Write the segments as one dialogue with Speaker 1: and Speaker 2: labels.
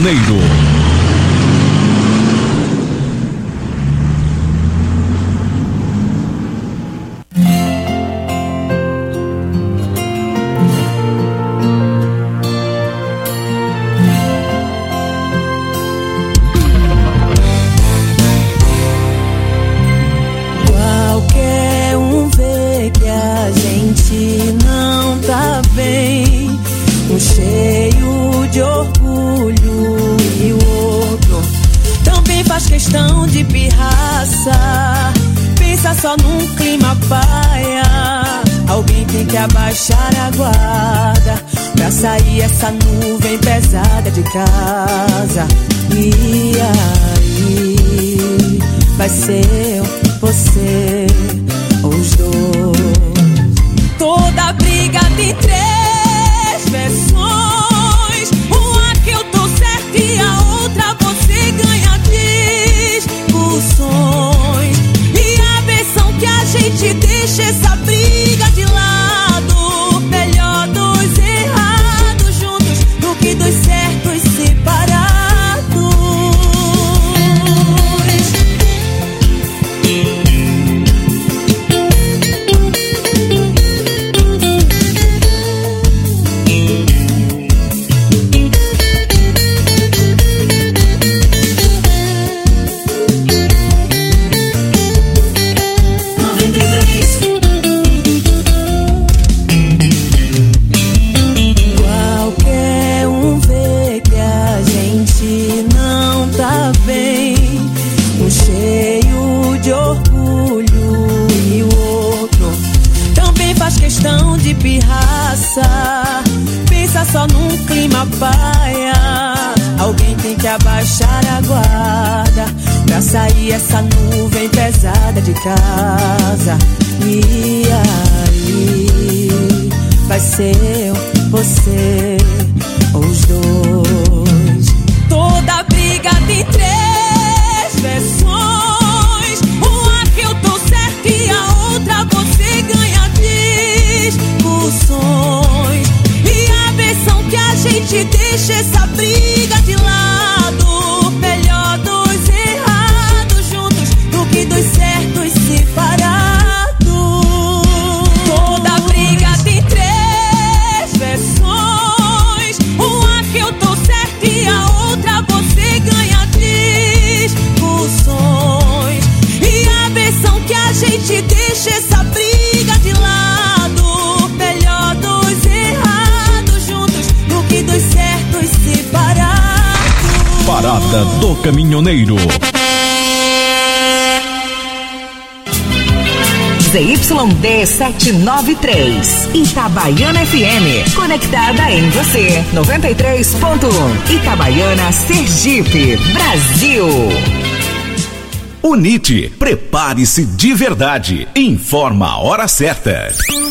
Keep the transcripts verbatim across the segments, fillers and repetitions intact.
Speaker 1: Caminhoneiro.
Speaker 2: Qualquer um vê que a gente não tá bem, um cheio de orgulho e o outro também faz questão de pirraça. Pensa só num clima paia, alguém tem que abaixar a guarda pra sair essa nuvem pesada de casa. E aí, vai ser você ou os dois? Toda briga tem três versões, uma que eu tô certa e a outra você ganha discussões. E a versão que a gente deixa essa briga de lado, melhor dois errados juntos do que dois certos separados. De pirraça, pensa só num clima paia, alguém tem que abaixar a guarda pra sair essa nuvem pesada de casa. E aí, vai ser você ou os dois? Toda briga tem três versões, uma que eu tô certa e a outra você ganha discussões. E a versão que a gente deixa essa briga de lado, melhor dois errados juntos do que dois certos separados. Toda briga tem três versões, uma que eu tô certa e a outra você ganha discussões. E a versão que a gente deixa essa briga de lado, melhor dois errados juntos do que dois certos separados.
Speaker 1: Parada do Caminhoneiro.
Speaker 3: Z Y D setecentos e noventa e três, Itabaiana F M, conectada em você, noventa e três ponto um, Itabaiana, Sergipe, Brasil.
Speaker 1: Unite, prepare-se de verdade. Informa a hora certa.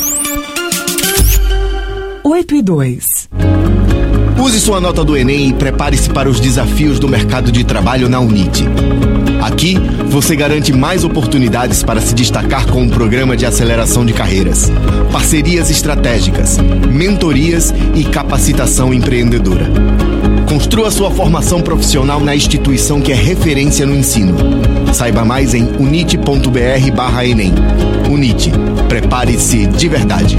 Speaker 3: oito e dois.
Speaker 4: Use sua nota do Enem e prepare-se para os desafios do mercado de trabalho na Unite. Aqui, você garante mais oportunidades para se destacar com um programa de aceleração de carreiras, parcerias estratégicas, mentorias e capacitação empreendedora. Construa sua formação profissional na instituição que é referência no ensino. Saiba mais em unite ponto br barra Enem. Unite, prepare-se de verdade.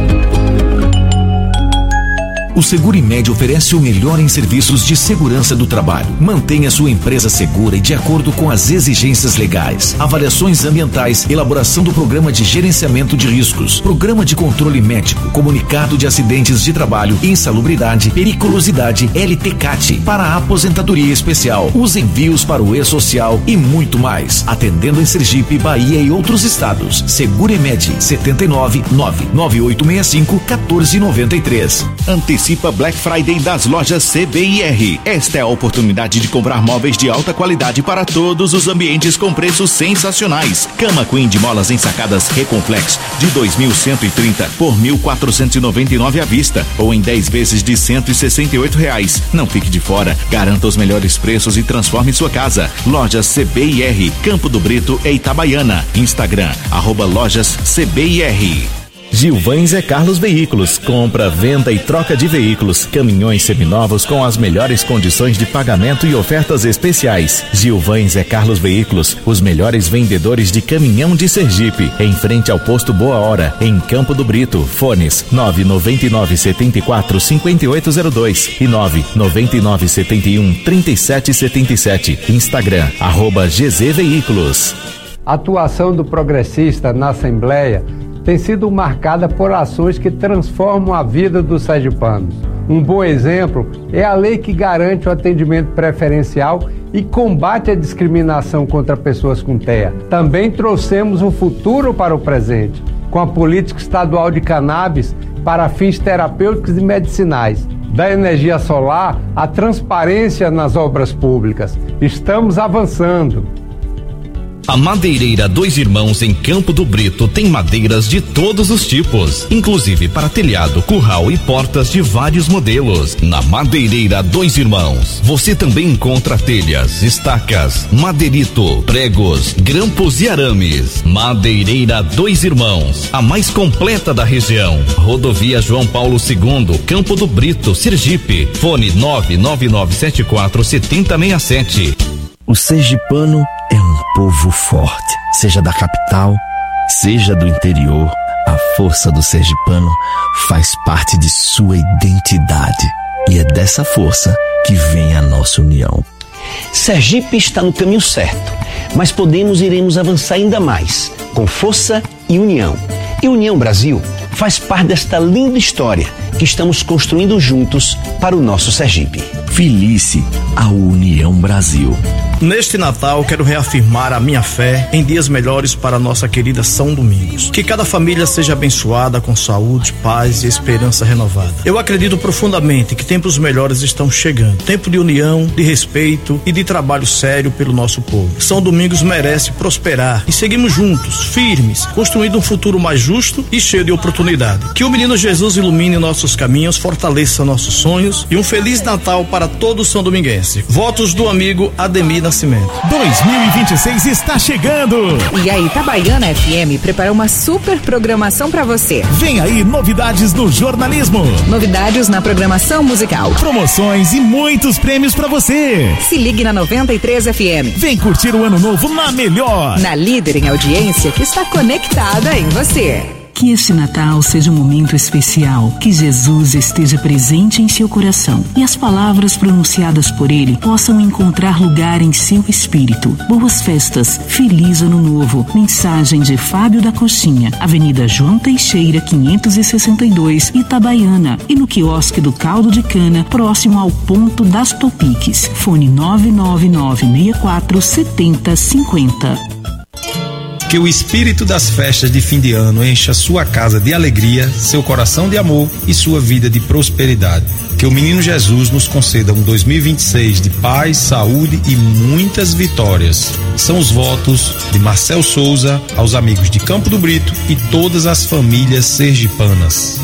Speaker 5: O Segurimed oferece o melhor em serviços de segurança do trabalho. Mantenha sua empresa segura e de acordo com as exigências legais. Avaliações ambientais, elaboração do programa de gerenciamento de riscos, programa de controle médico, comunicado de acidentes de trabalho, insalubridade, periculosidade, L T C A T, para a aposentadoria especial, os envios para o E-Social e muito mais. Atendendo em Sergipe, Bahia e outros estados. Segurimed, sete nove nove nove oito seis cinco um quatro nove três.
Speaker 1: Antecipa Black Friday das lojas C B I R. Esta é a oportunidade de comprar móveis de alta qualidade para todos os ambientes com preços sensacionais. Cama Queen de molas ensacadas Reconflex de dois mil cento e trinta por mil quatrocentos e noventa e nove à vista ou em dez vezes de cento e sessenta e oito reais. Não fique de fora. Garanta os melhores preços e transforme sua casa. Lojas C B I R, Campo do Brito e Itabaiana. Instagram, arroba lojas C B I R. Gilvães é Carlos Veículos, compra, venda e troca de veículos, caminhões seminovos com as melhores condições de pagamento e ofertas especiais. Gilvães é Carlos Veículos, os melhores vendedores de caminhão de Sergipe, em frente ao posto Boa Hora, em Campo do Brito. Fones nove nove nove sete quatro cinco oito zero dois e nove nove nove sete um três sete sete sete. Instagram, arroba G Z Veículos.
Speaker 6: A atuação do progressista na Assembleia tem sido marcada por ações que transformam a vida dos sergipanos. Um bom exemplo é a lei que garante o atendimento preferencial e combate a discriminação contra pessoas com T E A. Também trouxemos um futuro para o presente, com a política estadual de cannabis para fins terapêuticos e medicinais, da energia solar à transparência nas obras públicas. Estamos avançando.
Speaker 7: A Madeireira Dois Irmãos em Campo do Brito tem madeiras de todos os tipos, inclusive para telhado, curral e portas de vários modelos. Na Madeireira Dois Irmãos, você também encontra telhas, estacas, madeirito, pregos, grampos e arames. Madeireira Dois Irmãos, a mais completa da região. Rodovia João Paulo segundo, Campo do Brito, Sergipe. Fone nove nove nove sete quatro sete zero seis sete.
Speaker 8: O sergipano é um povo forte, seja da capital, seja do interior. A força do sergipano faz parte de sua identidade e é dessa força que vem a nossa união.
Speaker 9: Sergipe está no caminho certo, mas podemos e iremos avançar ainda mais, com força e união. E União Brasil faz parte desta linda história que estamos construindo juntos para o nosso Sergipe.
Speaker 8: Felice a União Brasil.
Speaker 10: Neste Natal, quero reafirmar a minha fé em dias melhores para a nossa querida São Domingos. Que cada família seja abençoada com saúde, paz e esperança renovada. Eu acredito profundamente que tempos melhores estão chegando. Tempo de união, de respeito e de trabalho sério pelo nosso povo. São Domingos merece prosperar e seguimos juntos, firmes, construindo um futuro mais justo e cheio de oportunidade. Que o menino Jesus ilumine nossos caminhos, fortaleça nossos sonhos e um Feliz Natal para todo São Dominguense. Votos do amigo Ademir Nascimento.
Speaker 1: dois mil e vinte e seis está chegando.
Speaker 3: E a Itabaiana F M preparou uma super programação para você.
Speaker 1: Vem aí novidades no jornalismo.
Speaker 3: Novidades na programação musical.
Speaker 1: Promoções e muitos prêmios para você.
Speaker 3: Se ligue na noventa e três F M.
Speaker 1: Vem curtir o ano novo na melhor.
Speaker 3: Na líder em audiência que está conectada em você.
Speaker 11: Que este Natal seja um momento especial, que Jesus esteja presente em seu coração e as palavras pronunciadas por ele possam encontrar lugar em seu espírito. Boas festas, feliz ano novo. Mensagem de Fábio da Coxinha, Avenida João Teixeira, quinhentos e sessenta e dois, Itabaiana, e no quiosque do Caldo de Cana, próximo ao ponto das Topiques. Fone nove nove nove seis quatro sete zero cinco zero.
Speaker 12: Que o espírito das festas de fim de ano encha sua casa de alegria, seu coração de amor e sua vida de prosperidade. Que o menino Jesus nos conceda um dois mil e vinte e seis de paz, saúde e muitas vitórias. São os votos de Marcel Souza aos amigos de Campo do Brito e todas as famílias sergipanas.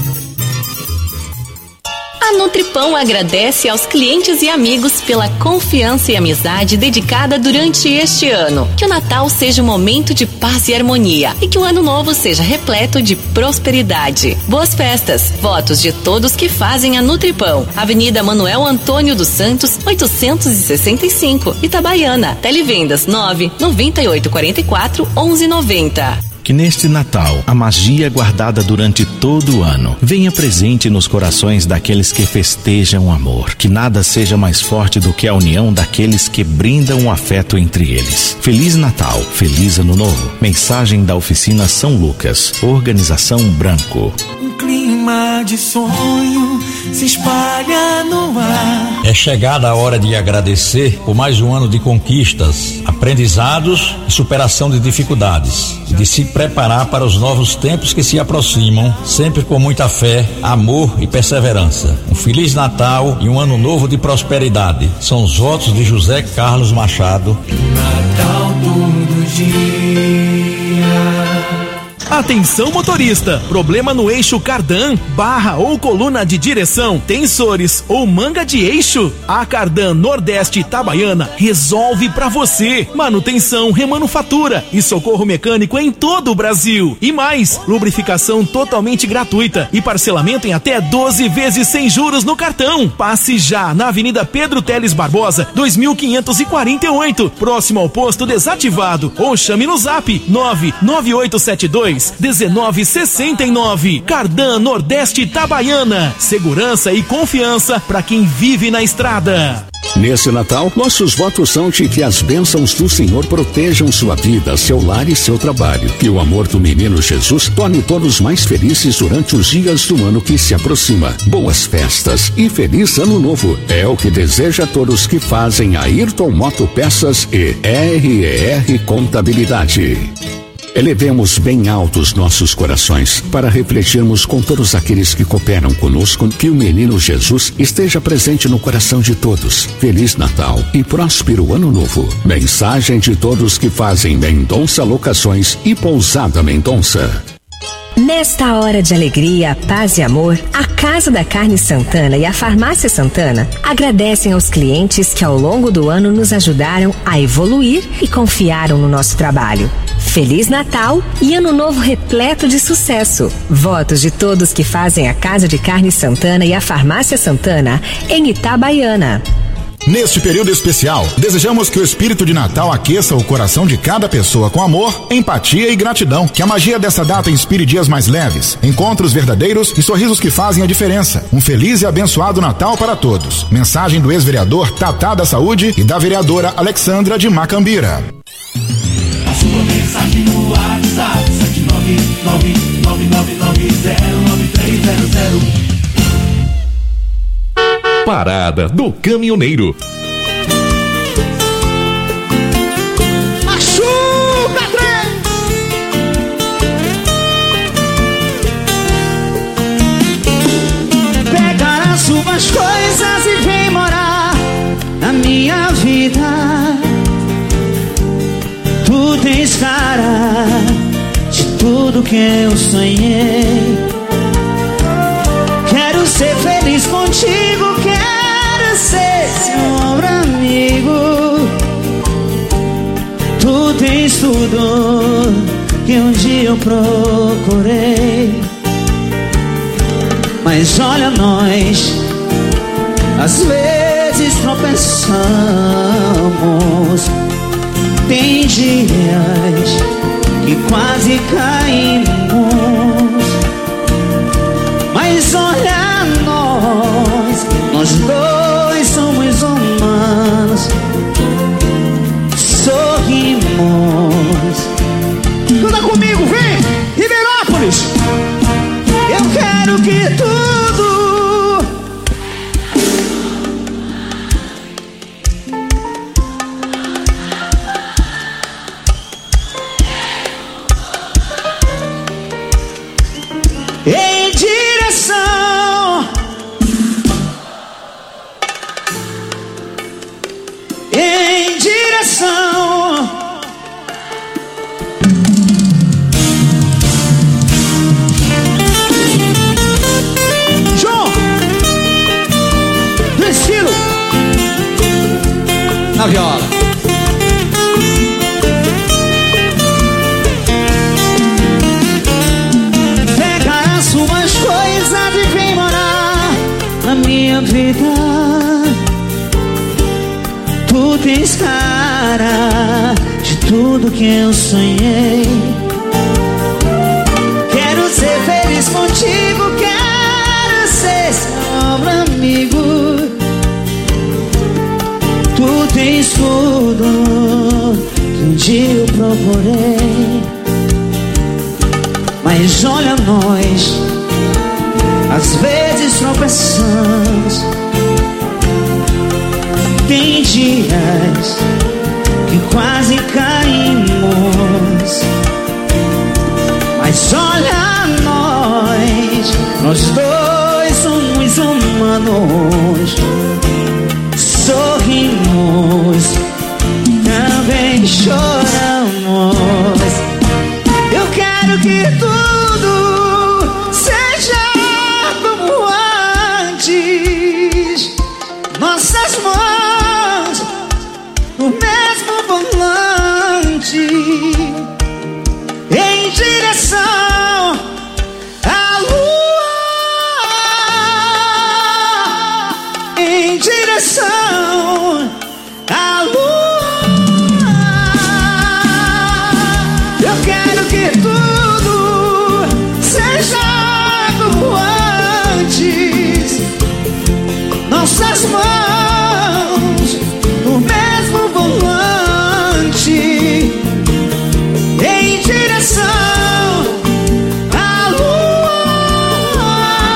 Speaker 13: A Nutripão agradece aos clientes e amigos pela confiança e amizade dedicada durante este ano. Que o Natal seja um momento de paz e harmonia e que o ano novo seja repleto de prosperidade. Boas festas! Votos de todos que fazem a Nutripão. Avenida Manuel Antônio dos Santos, oitocentos e sessenta e cinco, Itabaiana. Televendas nove nove oito quatro quatro onze noventa.
Speaker 1: Que neste Natal, a magia guardada durante todo o ano venha presente nos corações daqueles que festejam o amor. Que nada seja mais forte do que a união daqueles que brindam o afeto entre eles. Feliz Natal, feliz Ano Novo. Mensagem da Oficina São Lucas. Organização Branco.
Speaker 2: Um clima de sonho se espalha no ar.
Speaker 14: É chegada a hora de agradecer por mais um ano de conquistas, aprendizados e superação de dificuldades. E de se preparar para os novos tempos que se aproximam, sempre com muita fé, amor e perseverança. Um Feliz Natal e um ano novo de prosperidade. São os votos de José Carlos Machado.
Speaker 2: Natal todo dia.
Speaker 15: A Atenção motorista, problema no eixo cardan, barra ou coluna de direção, tensores ou manga de eixo? A Cardan Nordeste Itabaiana resolve pra você. Manutenção, remanufatura e socorro mecânico em todo o Brasil. E mais, lubrificação totalmente gratuita e parcelamento em até doze vezes sem juros no cartão. Passe já na Avenida Pedro Teles Barbosa, dois mil quinhentos e quarenta e oito, próximo ao posto desativado, ou chame no zap nove nove oito sete dois um nove seis nove. Cardan Nordeste Itabaiana, segurança e confiança para quem vive na estrada.
Speaker 16: Nesse Natal, nossos votos são de que as bênçãos do Senhor protejam sua vida, seu lar e seu trabalho. Que o amor do menino Jesus torne todos mais felizes durante os dias do ano que se aproxima. Boas festas e feliz ano novo. É o que deseja a todos que fazem a Ayrton Moto Peças e R E R Contabilidade. Elevemos bem altos nossos corações para refletirmos com todos aqueles que cooperam conosco que o menino Jesus esteja presente no coração de todos. Feliz Natal e próspero Ano Novo. Mensagem de todos que fazem Mendonça Locações e Pousada Mendonça.
Speaker 17: Nesta hora de alegria, paz e amor, a Casa da Carne Santana e a Farmácia Santana agradecem aos clientes que ao longo do ano nos ajudaram a evoluir e confiaram no nosso trabalho. Feliz Natal e Ano Novo repleto de sucesso. Votos de todos que fazem a Casa de Carne Santana e a Farmácia Santana em Itabaiana.
Speaker 18: Neste período especial, desejamos que o espírito de Natal aqueça o coração de cada pessoa com amor, empatia e gratidão. Que a magia dessa data inspire dias mais leves, encontros verdadeiros e sorrisos que fazem a diferença. Um feliz e abençoado Natal para todos. Mensagem do ex-vereador Tatá da Saúde e da vereadora Alexandra de Macambira.
Speaker 19: A sua mensagem no WhatsApp sete nove nove nove nove nove zero nove três zero zero.
Speaker 1: Parada do Caminhoneiro.
Speaker 19: Machuca, trem!
Speaker 2: Pega as suas coisas e vem morar na minha vida. Tu tens cara de tudo que eu sonhei. Quero ser feliz contigo, quero ser seu ombro amigo. Tu tens tudo que um dia eu procurei. Mas olha nós, às vezes tropeçamos. Tem dias que quase caímos. Mas olha nós, nós dois somos humanos. Sorrimos. Canta comigo, vem! Ribeirópolis! Eu quero que tudo em direção, em direção, João, do estilo, na viola. Na minha vida, tu tens cara de tudo que eu sonhei. Quero ser feliz contigo, quero ser seu ombro amigo. Tu tens tudo que um dia eu procurei. Mas olha nós, às vezes tropeçamos. Tem dias que quase caímos. Mas olha nós, nós dois somos humanos. Sorrimos, também choramos. Eu quero
Speaker 20: que tudo seja como antes. Nossas mãos no mesmo volante, em direção à lua, em direção à lua. Eu quero que tudo seja como antes. Nossas mãos no mesmo volante, em direção à lua,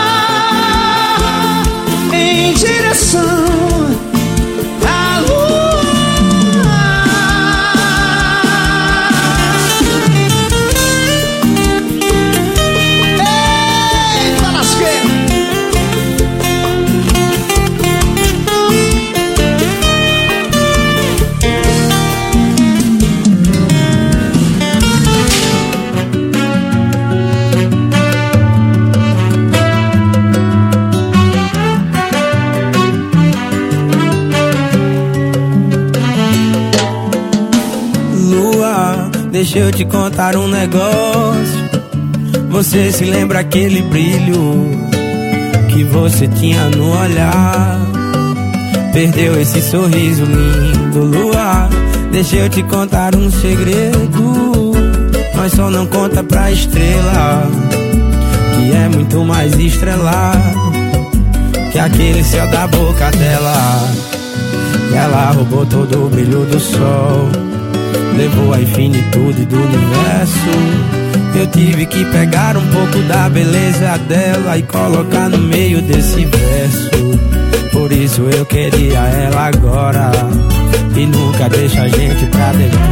Speaker 20: em direção à lua. Eita lasqueira!
Speaker 2: Deixa eu te contar um negócio. Você se lembra aquele brilho que você tinha no olhar? Perdeu esse sorriso lindo, lua. Deixa eu te contar um segredo, mas só não conta pra estrela, que é muito mais estrelado que aquele céu da boca dela. E ela roubou todo o brilho do sol, levou a infinitude do universo. Eu tive que pegar um pouco da beleza dela e colocar no meio desse verso. Por isso eu queria ela agora, e nunca deixa a gente pra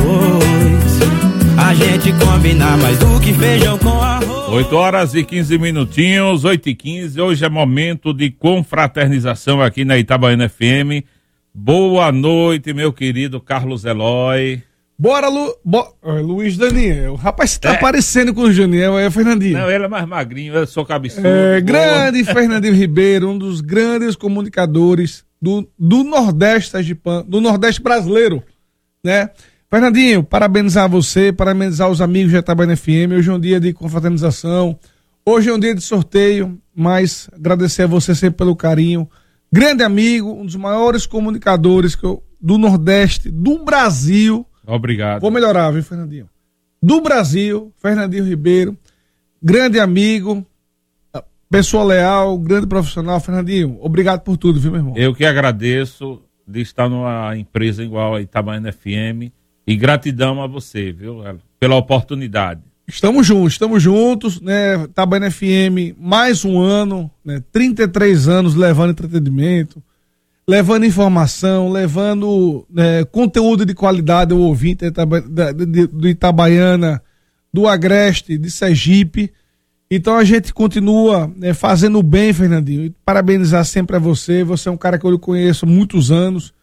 Speaker 2: depois. A gente combinar mais do que feijão com arroz.
Speaker 21: oito horas e quinze minutinhos, oito e quinze. Hoje é momento de confraternização aqui na Itabaiana F M. Boa noite, meu querido Carlos Eloy.
Speaker 22: Bora, Lu... Bo... Luiz Daniel. Rapaz, você tá
Speaker 21: É.
Speaker 22: parecendo com o Janiel, é Fernandinho.
Speaker 21: Não, ele é mais magrinho, eu sou cabeçudo.
Speaker 22: É, grande Fernandinho Ribeiro, um dos grandes comunicadores do, do Nordeste sergipano, do Nordeste brasileiro, né? Fernandinho, parabenizar você, parabenizar os amigos da Itabaiana F M. Hoje é um dia de confraternização, hoje é um dia de sorteio, mas agradecer a você sempre pelo carinho. Grande amigo, um dos maiores comunicadores que eu, do Nordeste, do Brasil.
Speaker 21: Obrigado.
Speaker 22: Vou melhorar, viu, Fernandinho? Do Brasil, Fernandinho Ribeiro, grande amigo, pessoa leal, grande profissional. Fernandinho, obrigado por tudo, viu, meu irmão?
Speaker 21: Eu que agradeço de estar numa empresa igual a Itabaiana F M e gratidão a você, viu, pela oportunidade.
Speaker 22: Estamos juntos, estamos juntos, né? Itabaiana F M, mais um ano, né? trinta e três anos levando entretenimento, levando informação, levando né, conteúdo de qualidade ao ouvinte do Itabaiana, do Agreste, de Sergipe. Então a gente continua né, fazendo bem, Fernandinho. E parabenizar sempre a você. Você é um cara que eu conheço há muitos anos.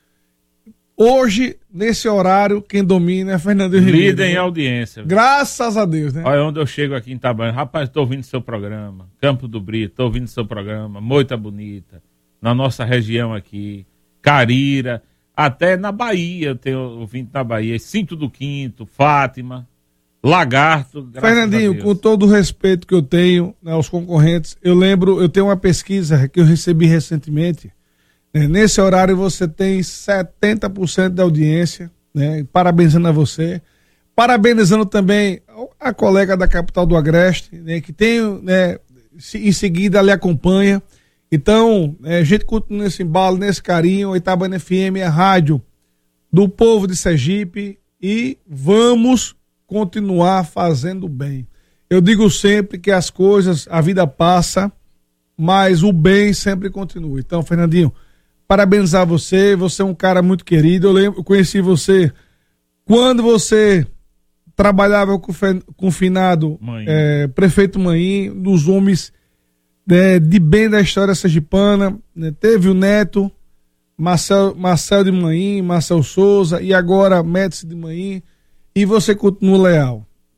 Speaker 22: Hoje, nesse horário, quem domina é Fernandinho Ribeiro.
Speaker 21: Líder em audiência.
Speaker 22: Graças a Deus, né?
Speaker 21: Olha onde eu chego aqui em Itabaiana. Rapaz, estou ouvindo seu programa. Campo do Brito, estou ouvindo seu programa. Moita Bonita. Na nossa região aqui. Carira. Até na Bahia, eu tenho ouvido na Bahia. Cinto do Quinto, Fátima, Lagarto.
Speaker 22: Fernandinho, com todo o respeito que eu tenho né, aos concorrentes, eu lembro, eu tenho uma pesquisa que eu recebi recentemente. Né, nesse horário você tem setenta por cento da audiência, né, parabenizando a você. Parabenizando também a colega da capital do Agreste, né, que tem, né, em seguida lhe acompanha. Então, é, a gente continua nesse embalo, nesse carinho. Itabaiana F M é a rádio do povo de Sergipe e vamos continuar fazendo bem. Eu digo sempre que as coisas, a vida passa, mas o bem sempre continua. Então, Fernandinho, parabenizar você, você é um cara muito querido. Eu lembro, eu conheci você quando você trabalhava com, com o finado é, prefeito Maim, um dos homens É, de bem da história sergipana, né? Teve o neto Marcel, Marcel de Maim, Marcel Souza e agora Médici de Maim, e você continua leal.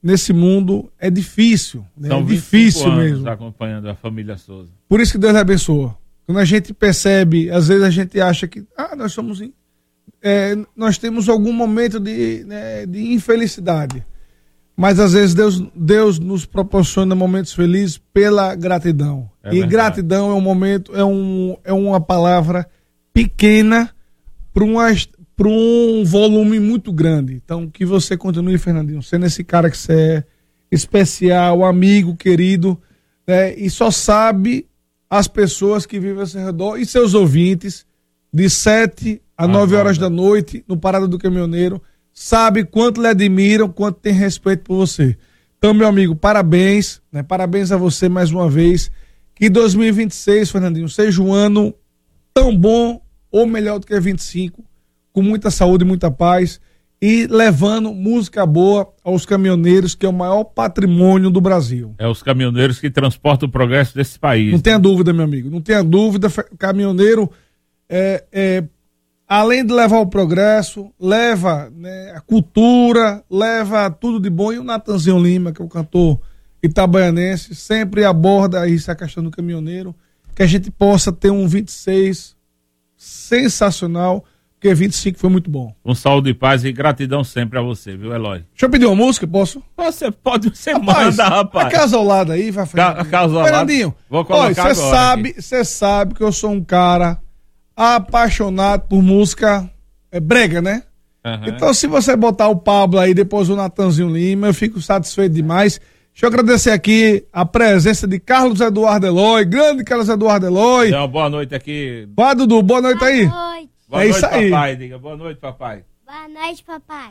Speaker 22: nesse mundo é difícil. Né?
Speaker 21: São
Speaker 22: é
Speaker 21: vinte e cinco
Speaker 22: difícil
Speaker 21: anos
Speaker 22: mesmo.
Speaker 21: acompanhando a família Souza.
Speaker 22: Por isso que Deus lhe abençoa. Quando a gente percebe, às vezes a gente acha que ah, nós somos é, nós temos algum momento de, né, de infelicidade. Mas às vezes Deus, Deus nos proporciona momentos felizes pela gratidão.
Speaker 21: É
Speaker 22: e
Speaker 21: verdade.
Speaker 22: gratidão é um momento, é, um, é uma palavra pequena para para um volume muito grande. Então, que você continue, Fernandinho, sendo esse cara que você é, especial, amigo, querido, né, e só sabe as pessoas que vivem ao seu redor e seus ouvintes, de sete a nove horas da noite, no Parada do Caminhoneiro, sabe quanto lhe admiram, quanto tem respeito por você. Então, meu amigo, parabéns, né, parabéns a você mais uma vez. Que dois mil e vinte e seis, Fernandinho, seja um ano tão bom ou melhor do que vinte e cinco, com muita saúde e muita paz, e levando música boa aos caminhoneiros, que é o maior patrimônio do Brasil.
Speaker 21: É os caminhoneiros que transportam o progresso desse país.
Speaker 22: Não tenha dúvida, meu amigo, não tenha dúvida, caminhoneiro, é, é, além de levar o progresso, leva, né, a cultura, leva tudo de bom, e o Natanzinho Lima, que é o cantor itabaianense, sempre aborda isso, a questão do caminhoneiro, que a gente possa ter um vinte e seis sensacional, porque vinte e cinco foi muito bom.
Speaker 21: Um saúde e paz e gratidão sempre a você, viu, Eloy?
Speaker 22: Deixa eu pedir uma música, posso?
Speaker 21: Você pode, você
Speaker 22: rapaz,
Speaker 21: manda, rapaz.
Speaker 22: A casa ao lado aí, vai fazer.
Speaker 21: Ca casa ao
Speaker 22: Fernandinho,
Speaker 21: lado. Vou colocar
Speaker 22: Você sabe,
Speaker 21: aqui.
Speaker 22: Você sabe que eu sou um cara apaixonado por música é, brega, né?
Speaker 21: Uhum.
Speaker 22: Então, se você botar o Pablo aí, depois o Natanzinho Lima, eu fico satisfeito demais. Deixa eu agradecer aqui a presença de Carlos Eduardo Eloy, grande Carlos Eduardo Eloy.
Speaker 21: Então, boa noite aqui.
Speaker 22: Vai, Dudu, boa noite aí.
Speaker 4: Boa noite.
Speaker 21: Boa
Speaker 22: é
Speaker 21: noite,
Speaker 22: isso aí.
Speaker 21: papai. Diga boa noite, papai.
Speaker 4: Boa noite, papai.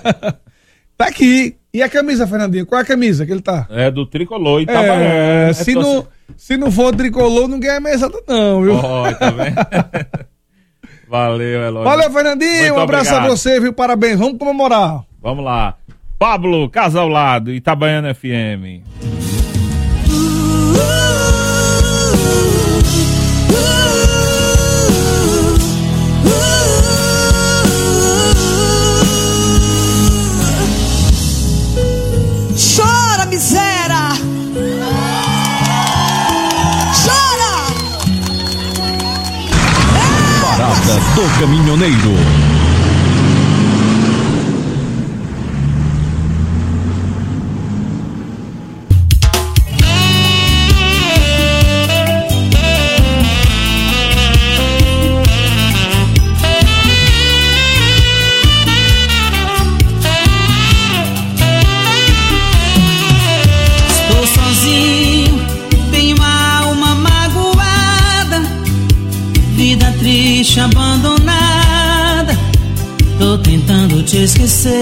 Speaker 22: Tá aqui. E a camisa, Fernandinho? Qual é a camisa que ele tá?
Speaker 21: É do Tricolor,
Speaker 22: É,
Speaker 21: Itabaiana.
Speaker 22: se,
Speaker 21: É
Speaker 22: não,
Speaker 21: torce-
Speaker 22: se não for tricolor, não ganha mesada não, viu?
Speaker 21: Ó, tá vendo? Valeu, Eloy.
Speaker 22: Valeu, Fernandinho.
Speaker 21: Muito
Speaker 22: Um abraço
Speaker 21: obrigado.
Speaker 22: a você, viu? Parabéns. Vamos comemorar.
Speaker 21: Vamos lá. Pablo, Casa ao Lado, Itabaiana F M.
Speaker 20: Chora, miséria! Chora!
Speaker 7: Parada do Caminhoneiro.
Speaker 20: Estou sozinho, tenho a alma magoada, vida triste, abandonada. Tô tentando te esquecer,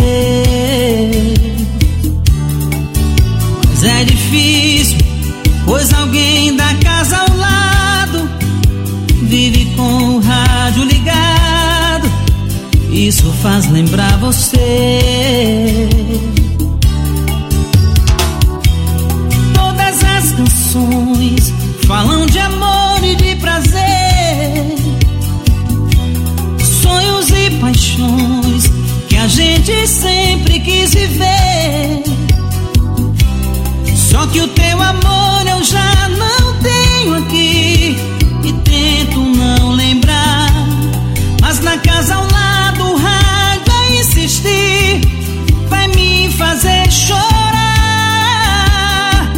Speaker 20: mas é difícil, pois alguém da casa ao lado vive com o rádio ligado. Isso faz lembrar você. Todas as canções falam de amor e de prazer, sonhos e paixões que a gente sempre quis viver. Só que o teu amor eu já não tenho aqui e tento não lembrar, mas na casa ao lado o rádio a insistir vai me fazer chorar.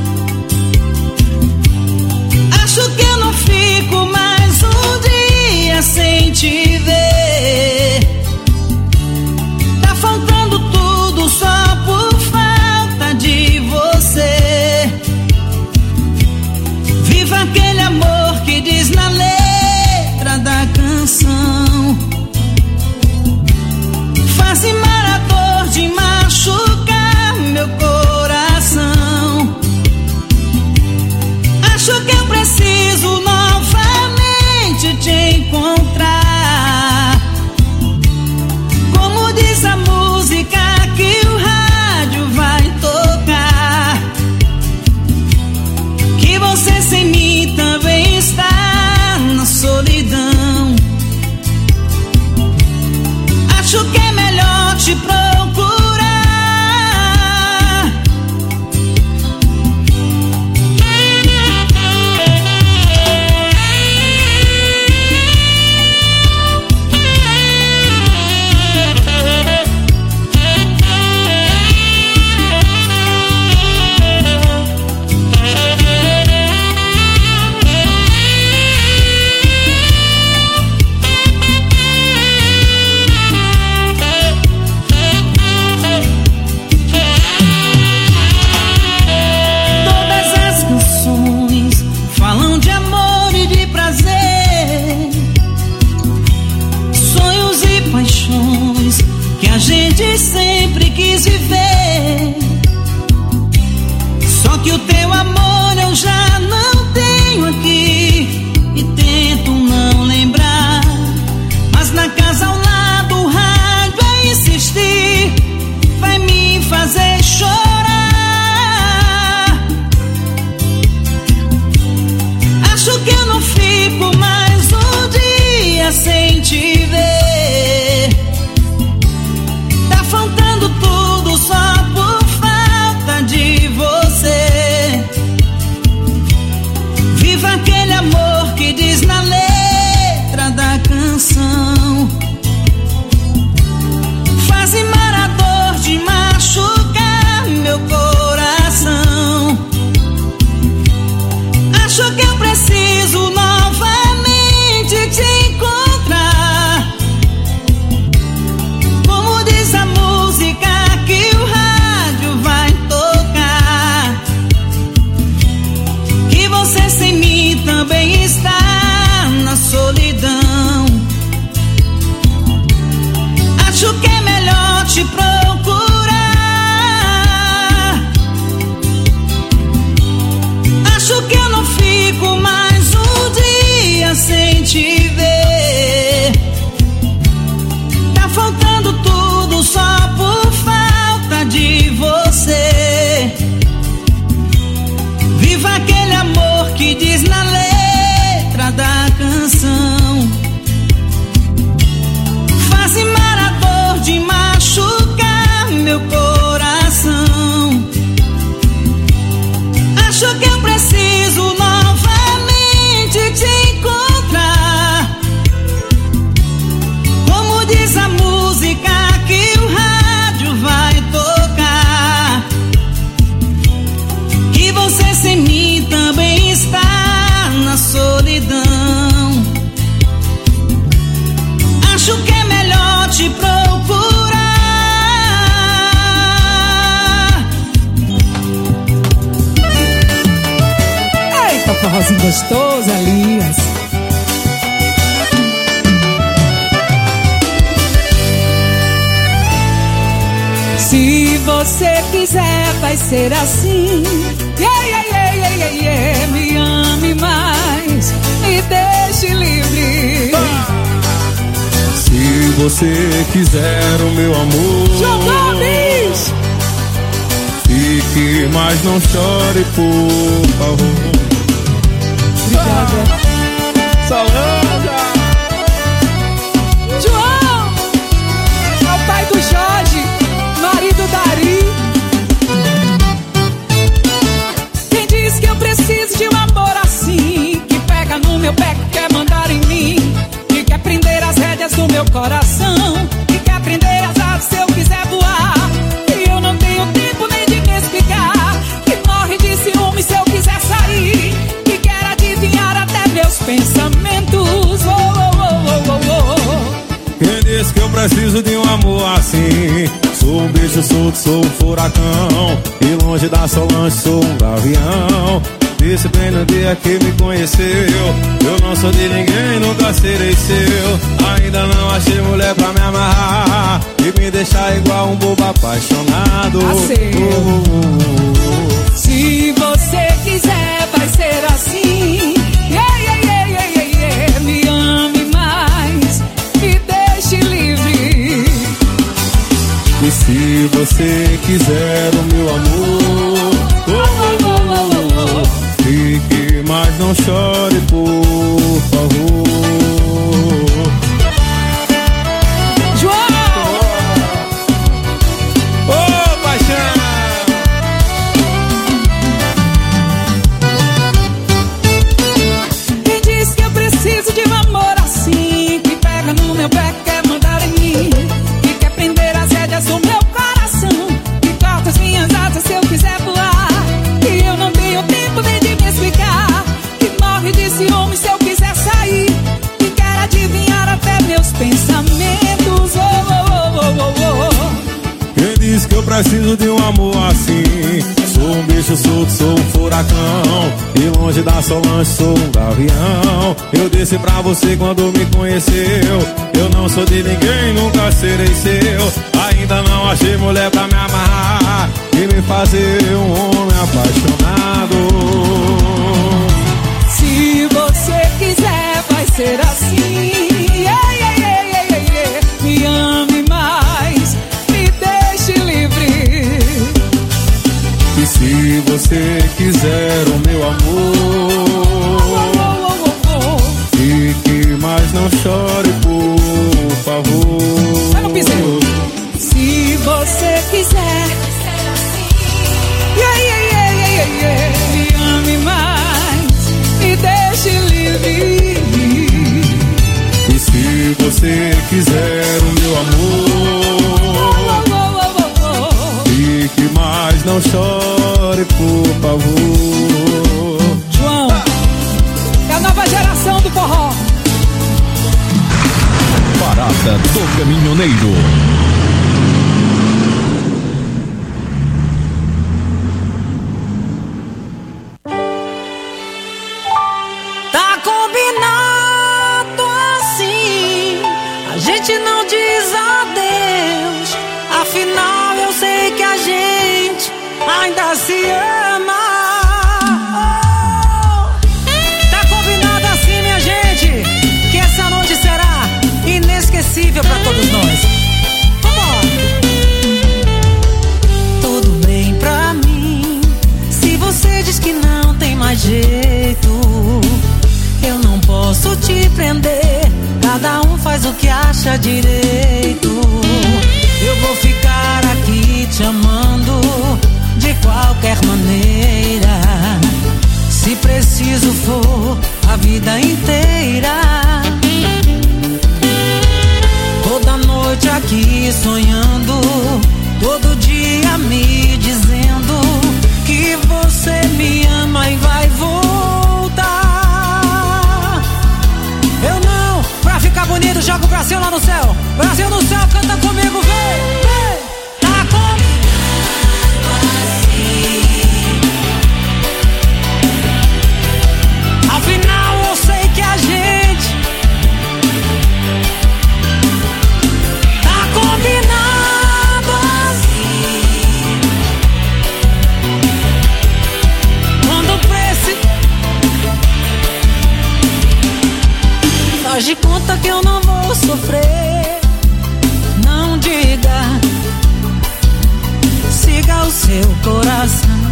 Speaker 20: Acho que eu não fico mais um dia sem te ver. Tá faltando tudo só por falta de você. Viva aquele amor que diz na letra da canção. Faz maratona de machucar meu coração. Acho que eu preciso novamente te encontrar. Como diz a música que o rádio vai tocar, que você sem mim também está na solidão. Acho que é melhor te procurar. também está na solidão. Acho que é melhor te procurar. Acho que eu não fico mais um dia sem te ver. Tá faltando tudo só por falta de você. Viva aquele amor que diz na letra da canção. Faz-me marador de machucar meu coração. Acho que eu preciso novamente te encontrar. Como diz a música que o rádio vai tocar, que você sem mim também está na solidão. Acho que é melhor te procurar.
Speaker 4: Eita, forrozinho gostoso, Elias. Se você quiser, vai ser assim. Yeah, yeah, yeah, yeah, yeah, yeah. Me ame mais, me deixe livre.
Speaker 5: Se você quiser o meu amor,
Speaker 4: Jogones!
Speaker 5: Fique, mas não chore, por favor.
Speaker 4: Obrigada.
Speaker 5: Solange!
Speaker 4: João! É o pai do Jorge, marido da Ari. Quem diz que eu preciso de um amor assim, que pega no meu pé, que quer mandar em mim, que quer prender as rédeas do meu coração, que quer prender as asas se eu quiser voar, e eu não tenho tempo nem de me explicar, que morre de ciúme se eu quiser sair, que quer adivinhar até meus pensamentos. Oh, oh, oh, oh, oh, oh.
Speaker 5: Quem disse que eu preciso de um amor assim? Sou um bicho solto, sou um furacão, e longe da Solange sou um gavião. Disse bem no dia que me conheceu, eu não sou de ninguém, nunca serei seu. Ainda não achei mulher pra me amarrar e me deixar igual um bobo apaixonado.
Speaker 4: Oh, oh, oh. Se você quiser, vai ser assim. Yeah, yeah, yeah, yeah, yeah, yeah. Me ame mais, me deixe livre.
Speaker 5: E se você quiser o meu amor, oh, oh, oh, oh, oh, fique, mas não chore, por favor.
Speaker 4: João!
Speaker 5: Ô, oh, paixão!
Speaker 4: Quem diz que eu preciso de um amor assim, que pega no meu pé, quer mandar em mim, que quer prender as rédeas do meu coração, que corta as minhas asas se eu quiser voar, e eu não tenho tempo nem de me explicar, que morre de ciúme se eu quiser sair, que quer adivinhar até meus pensamentos. Oh, oh, oh, oh, oh, oh.
Speaker 5: Quem diz que eu preciso de um amor assim? Sou um bicho solto, sou um furacão, e longe da Solange sou um gavião. Eu disse pra você quando me conheceu, eu não sou de ninguém, nunca serei seu. Ainda não achei mulher pra me amarrar e me fazer um homem apaixonado.
Speaker 4: Se você quiser, vai ser assim. Yeah, yeah, yeah, yeah, yeah, yeah. Me ame mais, me deixe livre.
Speaker 5: E se você quiser o meu amor,
Speaker 4: oh, oh, oh, oh, oh.
Speaker 5: Fique, mas não chore, por favor.
Speaker 4: Vai no piseiro. Se você quiser, yeah, yeah, yeah, yeah, yeah, me ame mais, me deixe livre.
Speaker 5: E se você quiser o meu amor,
Speaker 4: oh, oh, oh, oh, oh.
Speaker 5: Fique, mas não chore, por favor.
Speaker 4: João, é a nova geração do forró.
Speaker 1: Parada do Caminhoneiro.
Speaker 20: Tá
Speaker 2: gente não diz adeus. Afinal eu sei que a gente ainda se ama. Oh, tá combinado assim, minha gente, que essa noite será inesquecível pra todos nós. Vambora! Tudo bem pra mim, se você diz que não tem mais jeito. Eu não posso te prender, cada um faz o que acha direito. Eu vou ficar aqui te amando de qualquer maneira, se preciso for a vida inteira. Toda noite aqui sonhando, todo dia me dizendo que você me ama e vai voltar. Eu não, pra ficar bonito, joga o Brasil lá no céu. Brasil no céu, canta comigo, vem, vem. Tá combinado assim. Afinal eu sei que a gente tá combinado assim. Quando precisa, faz de conta que eu não vou sofrer. Não diga, siga o seu coração.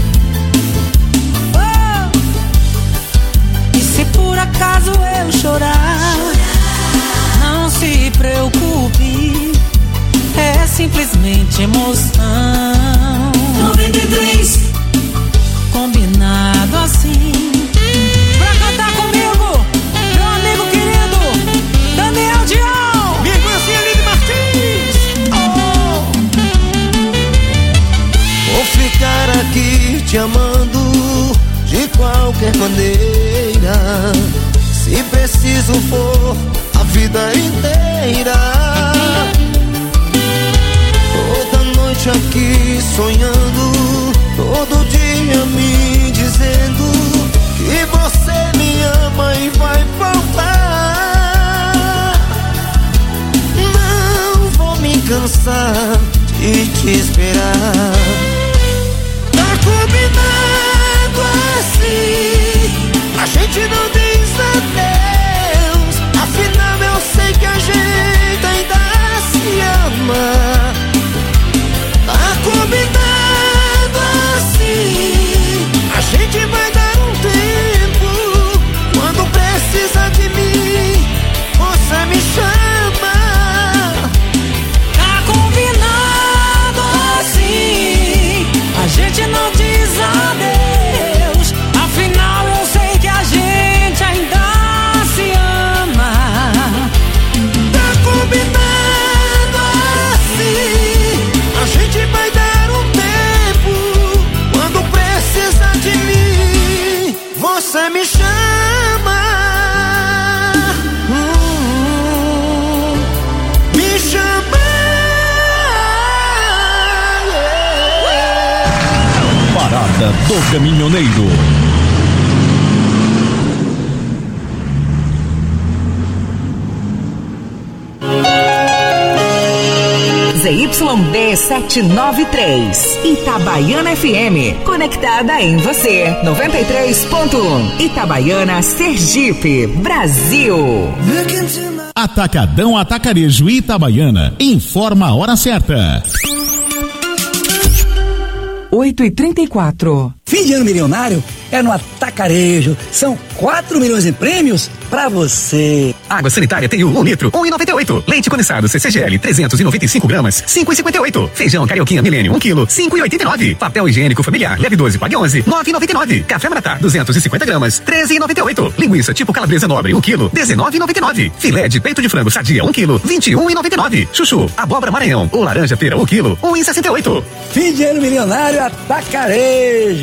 Speaker 2: Oh! E se por acaso eu chorar, não se preocupe, é simplesmente emoção. noventa e três Combinado assim. Pra cantar comigo, meu amigo querido Daniel Dion, minha irmã Cielide Martins. Oh.
Speaker 6: Vou ficar aqui te amando de qualquer maneira, se preciso for a vida inteira. Toda noite aqui sonhando, todo dia me dizendo que você me ama e vai voltar. Não vou me cansar de te esperar. Tá combinado assim, a gente não diz adeus. Afinal eu sei que a gente ainda se ama. Tá combinado assim, a gente vai dar um tempo. Quando precisa de mim, você me chama. Tá combinado assim, a gente não diz adeus. Afinal eu sei que a gente ainda se ama. Tá combinado assim, a gente vai dar um tempo. Quando precisa de mim, você me chama. Hum, me chama.
Speaker 7: Parada do Caminhoneiro.
Speaker 3: Z Y D setecentos e noventa e três, Itabaiana F M, conectada em você. noventa e três ponto um, Itabaiana, Sergipe, Brasil.
Speaker 1: Atacadão Atacarejo Itabaiana. Informa a hora certa.
Speaker 9: oito e trinta e quatro.
Speaker 23: Fim de ano milionário é no Atacarejo. São quatro milhões em prêmios pra você.
Speaker 24: Água sanitária tem um litro, um e noventa e oito. Leite condensado C C G L, trezentos e noventa e cinco gramas, cinco e cinquenta e oito. Feijão Carioquinha Milênio, um quilo, cinco e oitenta e nove. Papel higiênico familiar, leve doze, pague onze, nove e noventa e nove. Café Maratá, duzentos e cinquenta gramas, treze e noventa e oito. Linguiça tipo calabresa nobre, um quilo, dezenove e noventa e nove. Filé de peito de frango sadia, um quilo, vinte e um e noventa e nove. Chuchu, abóbora Maranhão ou laranja pera, um quilo, um e sessenta e oito.
Speaker 23: Fim de ano milionário Atacarejo.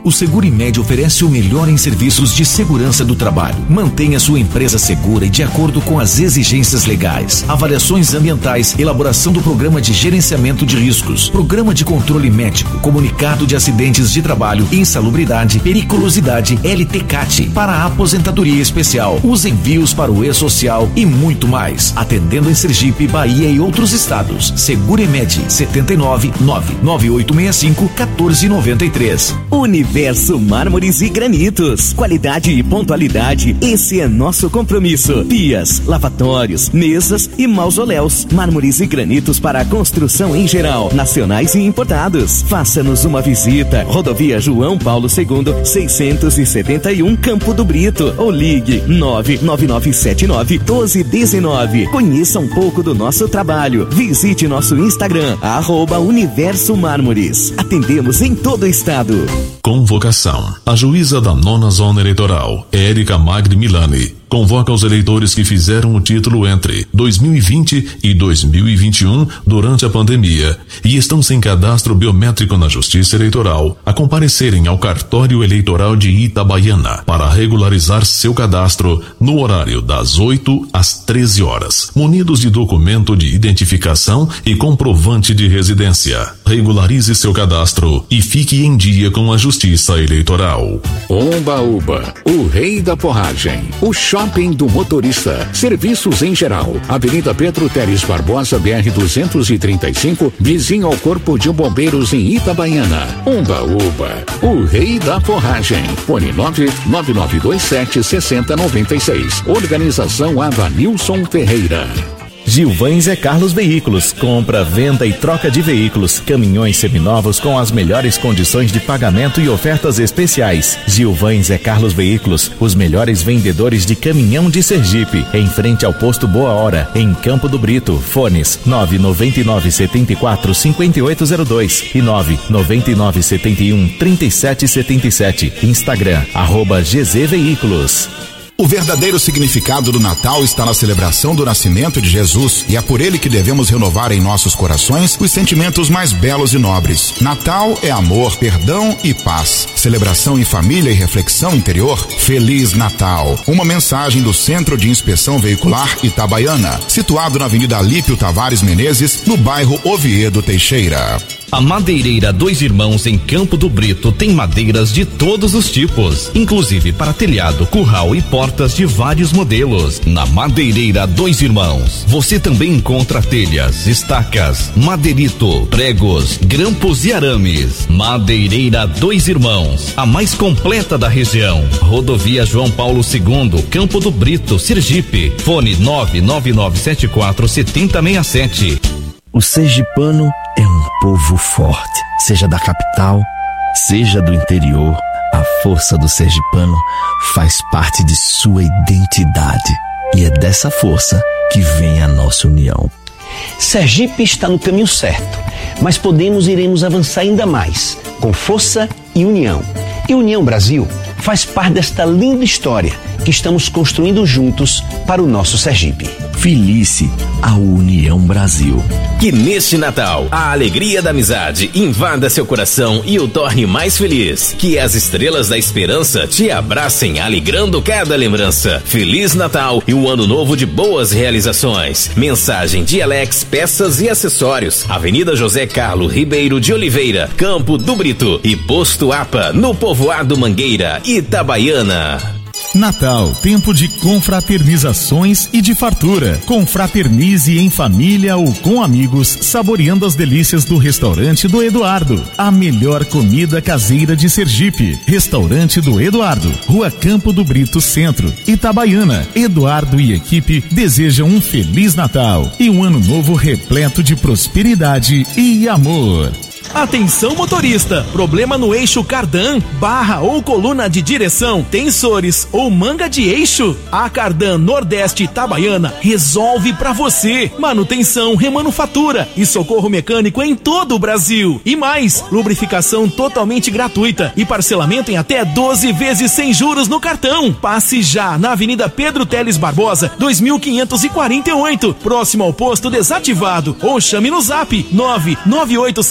Speaker 1: O Segurimed oferece o melhor em serviços de segurança do trabalho. Mantenha sua empresa segura e de acordo com as exigências legais. Avaliações ambientais, elaboração do programa de gerenciamento de riscos, programa de controle médico, comunicado de acidentes de trabalho, insalubridade, periculosidade, L T C A T, para a aposentadoria especial, os envios para o E-Social e muito mais. Atendendo em Sergipe, Bahia e outros estados. Segurimed setenta e nove, nove nove oito seis cinco, um quatro nove três.
Speaker 8: Universo Mármores e Granitos. Qualidade e pontualidade, esse é nosso compromisso. Pias, lavatórios, mesas e mausoléus. Mármores e granitos para a construção em geral, nacionais e importados. Faça-nos uma visita. Rodovia João Paulo segundo, seiscentos e setenta e um, Campo do Brito. Ou ligue nove nove nove sete nove, um dois um nove. Conheça um pouco do nosso trabalho. Visite nosso Instagram, arroba Universo Mármores. Atendemos em todo o estado.
Speaker 10: Convocação. A juíza da nona zona eleitoral, Érica Magri Milani, convoca os eleitores que fizeram o título entre dois mil e vinte e dois mil e vinte e um durante a pandemia e estão sem cadastro biométrico na Justiça Eleitoral a comparecerem ao cartório eleitoral de Itabaiana para regularizar seu cadastro no horário das oito às treze horas, munidos de documento de identificação e comprovante de residência. Regularize seu cadastro e fique em dia com a Justiça Eleitoral.
Speaker 16: Umba Uba, o rei da forragem. O Shopping do Motorista. Serviços em geral. Avenida Pedro Teres Barbosa, B R duzentos e trinta e cinco, vizinho ao Corpo de Bombeiros em Itabaiana. Umba Uba, o rei da forragem. Fone nove nove nove dois sete, seis zero nove seis. Organização Avanilson Ferreira.
Speaker 1: Gilvães é Carlos Veículos, compra, venda e troca de veículos, caminhões seminovos com as melhores condições de pagamento e ofertas especiais. Gilvães é Carlos Veículos, os melhores vendedores de caminhão de Sergipe, em frente ao posto Boa Hora, em Campo do Brito. Fones nove nove nove sete quatro, cinco oito zero dois e nove nove nove sete um, três sete sete sete. Instagram, arroba G Z Veículos.
Speaker 18: O verdadeiro significado do Natal está na celebração do nascimento de Jesus e é por ele que devemos renovar em nossos corações os sentimentos mais belos e nobres. Natal é amor, perdão e paz. Celebração em família e reflexão interior. Feliz Natal. Uma mensagem do Centro de Inspeção Veicular Itabaiana, situado na Avenida Alípio Tavares Menezes, no bairro Oviedo Teixeira.
Speaker 7: A Madeireira Dois Irmãos em Campo do Brito tem madeiras de todos os tipos, inclusive para telhado, curral e portas de vários modelos. Na Madeireira Dois Irmãos, você também encontra telhas, estacas, madeirito, pregos, grampos e arames. Madeireira Dois Irmãos, a mais completa da região. Rodovia João Paulo segundo, Campo do Brito, Sergipe. Fone nove nove nove sete quatro, sete zero seis sete.
Speaker 11: O sergipano é um povo forte, seja da capital, seja do interior. A força do sergipano faz parte de sua identidade e é dessa força que vem a nossa união.
Speaker 12: Sergipe está no caminho certo, mas podemos e iremos avançar ainda mais, com força e união. E União Brasil faz parte desta linda história que estamos construindo juntos para o nosso Sergipe.
Speaker 11: Felice a União Brasil.
Speaker 25: Que neste Natal, a alegria da amizade invada seu coração e o torne mais feliz. Que as estrelas da esperança te abracem, alegrando cada lembrança. Feliz Natal e um ano novo de boas realizações. Mensagem de Alex Peças e Acessórios. Avenida José Carlos Ribeiro de Oliveira, Campo do Brito e Posto APA, no Povoado Mangueira, Itabaiana.
Speaker 26: Natal, tempo de confraternizações e de fartura. Confraternize em família ou com amigos, saboreando as delícias do restaurante do Eduardo. A melhor comida caseira de Sergipe. Restaurante do Eduardo, Rua Campo do Brito Centro, Itabaiana. Eduardo e equipe desejam um Feliz Natal e um ano novo repleto de prosperidade e amor.
Speaker 15: Atenção motorista, problema no eixo cardan, barra ou coluna de direção, tensores ou manga de eixo? A Cardan Nordeste Itabaiana resolve pra você. Manutenção, remanufatura e socorro mecânico em todo o Brasil. E mais, lubrificação totalmente gratuita e parcelamento em até doze vezes sem juros no cartão. Passe já na Avenida Pedro Teles Barbosa, dois mil quinhentos e quarenta e oito, próximo ao posto desativado, ou chame no zap nove nove oito sete dois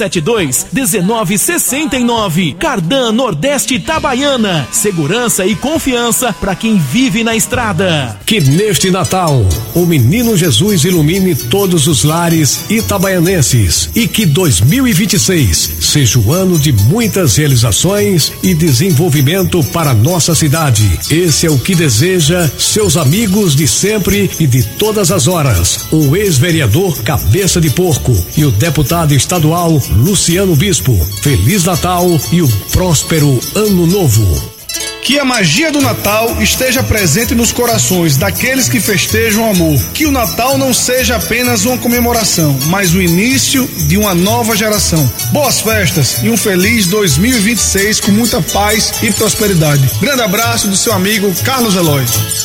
Speaker 15: dois, dezenove sessenta e nove. Cardan Nordeste Itabaiana. Segurança e confiança para quem vive na estrada.
Speaker 13: Que neste Natal, o Menino Jesus ilumine todos os lares itabaianenses e que dois mil e vinte e seis seja o ano de muitas realizações e desenvolvimento para nossa cidade. Esse é o que deseja seus amigos de sempre e de todas as horas. O ex-vereador Cabeça de Porco e o deputado estadual Luciano Bispo. Feliz Natal e um próspero Ano Novo.
Speaker 14: Que a magia do Natal esteja presente nos corações daqueles que festejam o amor. Que o Natal não seja apenas uma comemoração, mas o início de uma nova geração. Boas festas e um feliz dois mil e vinte e seis com muita paz e prosperidade. Grande abraço do seu amigo Carlos Eloy.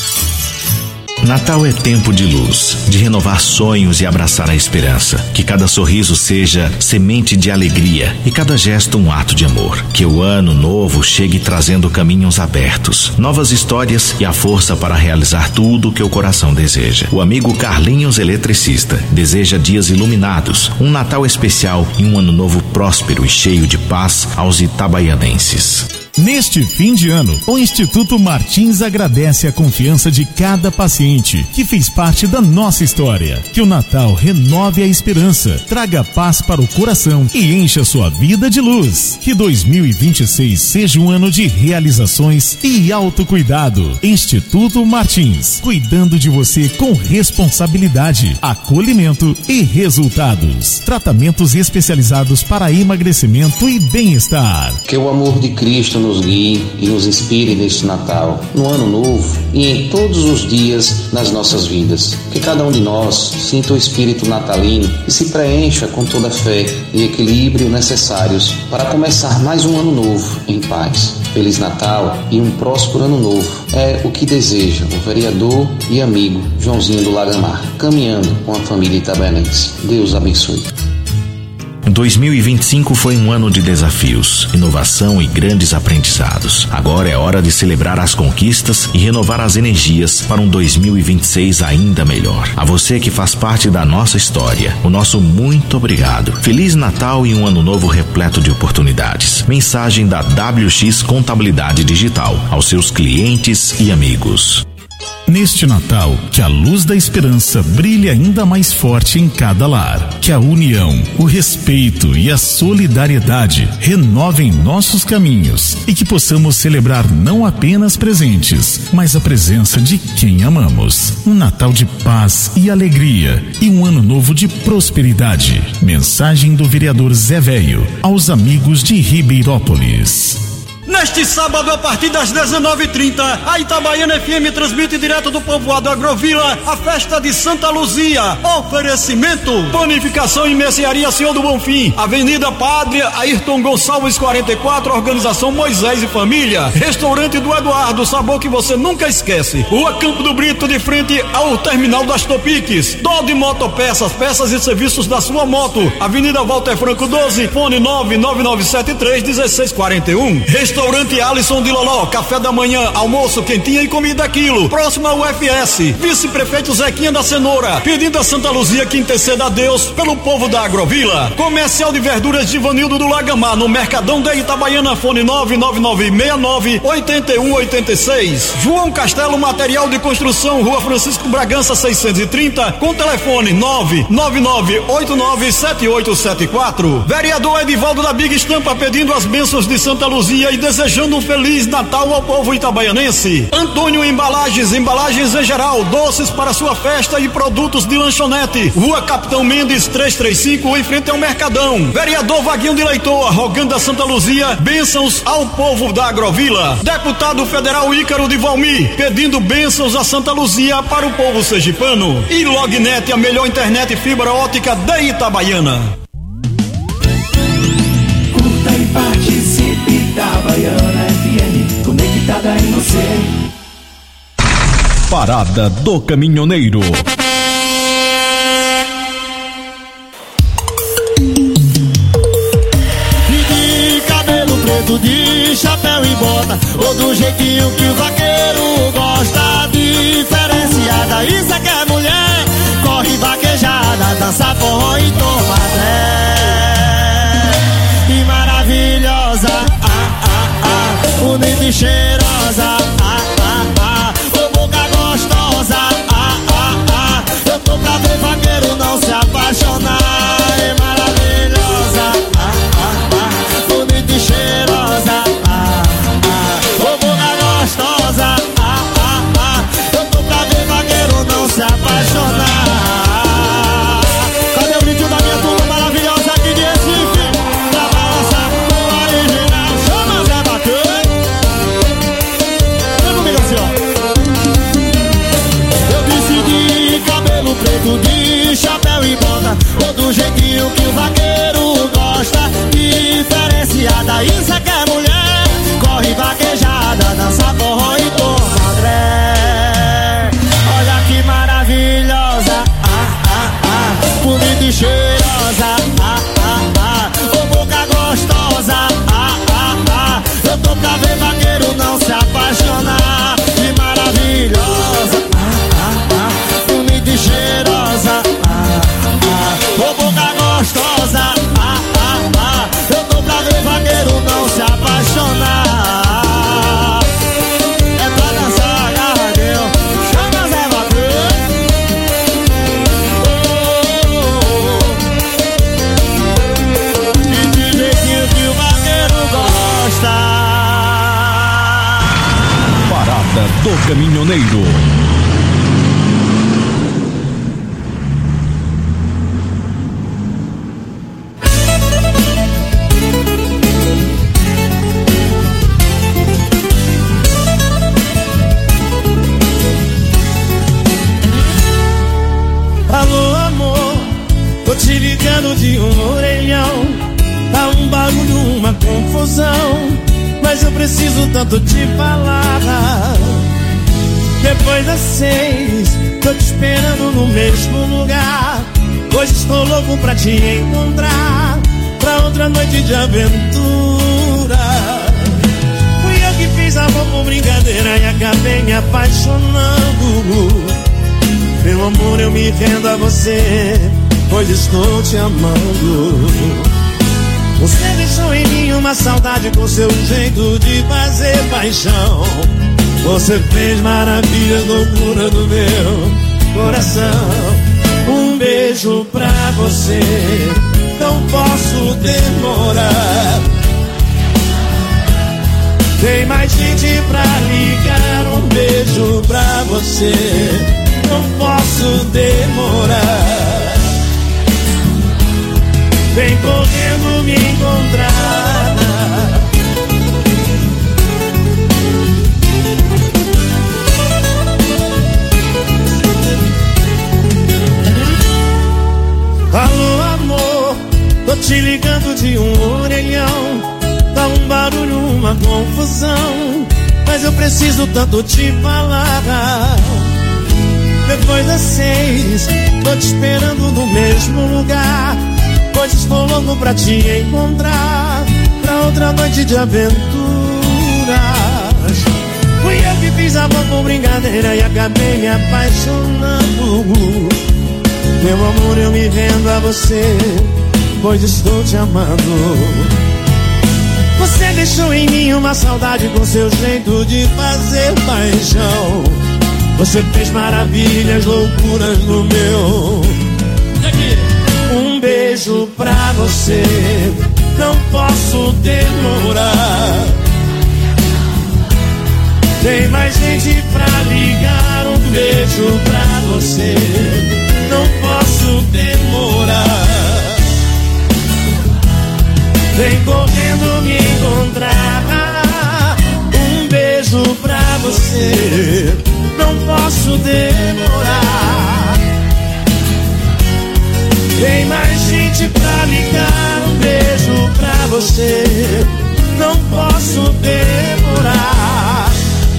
Speaker 1: Natal é tempo de luz, de renovar sonhos e abraçar a esperança. Que cada sorriso seja semente de alegria e cada gesto um ato de amor. Que o ano novo chegue trazendo caminhos abertos, novas histórias e a força para realizar tudo o que o coração deseja. O amigo Carlinhos Eletricista deseja dias iluminados, um Natal especial e um ano novo próspero e cheio de paz aos itabaianenses.
Speaker 26: Neste fim de ano, o Instituto Martins agradece a confiança de cada paciente que fez parte da nossa história. Que o Natal renove a esperança, traga paz para o coração e encha sua vida de luz. Que dois mil e vinte e seis seja um ano de realizações e autocuidado. Instituto Martins, cuidando de você com responsabilidade, acolhimento e resultados. Tratamentos especializados para emagrecimento e bem-estar.
Speaker 17: Que o amor de Cristo nos guie e nos inspire neste Natal, no Ano Novo e em todos os dias das nossas vidas. Que cada um de nós sinta o espírito natalino e se preencha com toda a fé e equilíbrio necessários para começar mais um ano novo em paz. Feliz Natal e um próspero Ano Novo é o que deseja o vereador e amigo Joãozinho do Lagamar, caminhando com a família itabaianense. Deus abençoe.
Speaker 1: dois mil e vinte e cinco foi um ano de desafios, inovação e grandes aprendizados. Agora é hora de celebrar as conquistas e renovar as energias para um dois mil e vinte e seis ainda melhor. A você que faz parte da nossa história, o nosso muito obrigado. Feliz Natal e um ano novo repleto de oportunidades. Mensagem da W X Contabilidade Digital aos seus clientes e amigos.
Speaker 26: Neste Natal, que a luz da esperança brilhe ainda mais forte em cada lar. Que a união, o respeito e a solidariedade renovem nossos caminhos e que possamos celebrar não apenas presentes, mas a presença de quem amamos. Um Natal de paz e alegria e um ano novo de prosperidade. Mensagem do vereador Zé Velho aos amigos de Ribeirópolis.
Speaker 19: Neste sábado, a partir das dezenove e trinta, a Itabaiana F M transmite direto do povoado Agrovila a festa de Santa Luzia. Oferecimento: Panificação e Mercearia Senhor do Bonfim, Avenida Padre Ayrton Gonçalves quarenta e quatro, Organização Moisés e Família. Restaurante do Eduardo, sabor que você nunca esquece. Rua Campo do Brito, de frente ao Terminal das Topiques. Dodi Motopeças, peças e serviços da sua moto. Avenida Walter Franco doze, fone nove nove nove sete três um seis quatro um. Restaurante Alisson de Loló, café da manhã, almoço, quentinha e comida quilo. Próximo ao U F S. Vice-prefeito Zequinha da Cenoura, pedindo a Santa Luzia que interceda a Deus pelo povo da Agrovila. Comercial de verduras de Vanildo do Lagamar, no Mercadão da Itabaiana, fone nove nove nove seis nove oito um oito seis. João Castelo, material de construção, Rua Francisco Bragança seiscentos e trinta, com telefone nove nove nove oito nove sete oito sete quatro. Vereador Edivaldo da Big Estampa, pedindo as bênçãos de Santa Luzia e desejando um Feliz Natal ao povo itabaianense. Antônio Embalagens, embalagens em geral, doces para sua festa e produtos de lanchonete. Rua Capitão Mendes trezentos e trinta e cinco, em frente ao Mercadão. Vereador Vaguinho de Leitoa, rogando a Santa Luzia bênçãos ao povo da Agrovila. Deputado Federal Ícaro de Valmir, pedindo bênçãos a Santa Luzia para o povo sergipano. E Lognet, a melhor internet fibra ótica da Itabaiana.
Speaker 2: Curta e participe. Itabaiana F M, conectada em você.
Speaker 21: Parada do Caminhoneiro.
Speaker 6: De cabelo preto, de chapéu e bota, ou do jeitinho que o vaqueiro gosta. Diferenciada, isso é que é mulher. Corre vaquejada, dança forró e toma bonita e cheirosa, ah, ah, ah. Ô boca gostosa, ah, ah, ah. Eu tô pra ver vaqueiro não se apaixonar. É maravilhosa, ah, ah, ah. Bonita e cheirosa, ah, ah. Ô boca gostosa, ah, ah, ah. Eu tô pra ver vaqueiro não se apaixonar. Cadê o brinquedo da minha turma maravilhosa aqui de Recife? Pra balançar o original. Chama Zé Bacana. Vem comigo assim, ó. Eu decidi cabelo preto de chapéu e bota, ou do jeitinho que o vaqueiro gosta. Diferenciada, isso é que é mulher. Corre vaquejada, dança forró e toma André. Olha que maravilhosa, ah, ah, ah. Bonita e cheirosa, ah, ah, ah. Ô boca gostosa, ah, ah, ah. Eu tô pra ver vaqueiro não se apaixonar. Que maravilhosa, ah, ah, ah. Bonita e cheirosa, ah, ah. Ô boca gostosa, ah, ah, ah. Eu tô pra ver vaqueiro não se apaixonar. É pra dançar agarradinho. Chama Zé Bacana. E de jeitinho que o vaqueiro gosta.
Speaker 21: Parada do Caminhoneiro.
Speaker 6: Alô, amor, tô te ligando de um orelhão. Tá um barulho, uma confusão, mas eu preciso tanto te falar. Depois das seis, tô te esperando no mesmo lugar. Hoje estou louco pra te encontrar, pra outra noite de aventura. Fui eu que fiz amor com brincadeira e acabei me apaixonando. Meu amor, eu me rendo a você, pois estou te amando. Você deixou em mim uma saudade com seu jeito de fazer paixão. Você fez maravilhas, loucura do meu coração. Um beijo pra você, não posso demorar. Tem mais gente pra ligar. Um beijo pra você, não posso demorar. Vem correndo me encontrar. Alô, amor, tô te ligando de um orelhão. Tá um barulho, uma confusão, mas eu preciso tanto te falar. Depois das seis, tô te esperando no mesmo lugar. Hoje estou louco pra te encontrar, pra outra noite de aventuras. Fui eu que fiz amor com brincadeira e acabei me apaixonando. Meu amor, eu me rendo a você, pois estou te amando. Você deixou em mim uma saudade com seu jeito de fazer paixão. Você fez maravilhas, loucuras no meu. Um beijo pra você, não posso demorar. Tem mais gente pra ligar. Um beijo pra você, não posso demorar. Vem correndo me encontrar. Um beijo pra você, não posso demorar. Tem mais gente pra ligar. Um beijo pra você, não posso demorar.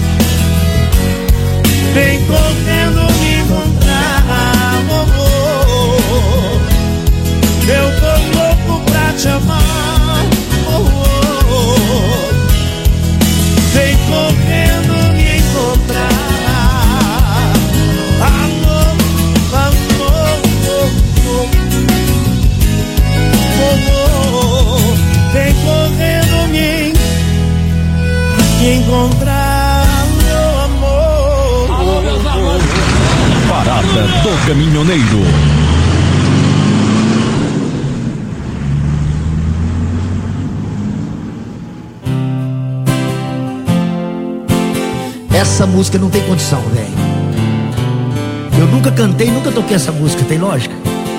Speaker 6: Vem correndo me encontrar. Oh, oh, oh. Eu tô louco pra te amar. Oh, oh, oh. Vem correndo me encontrar. Alô, alô, oh, oh. Oh, oh. Vem correndo me encontrar.
Speaker 21: do caminhoneiro.
Speaker 3: Essa música não tem condição, velho. Eu nunca cantei, nunca toquei essa música, tem lógica?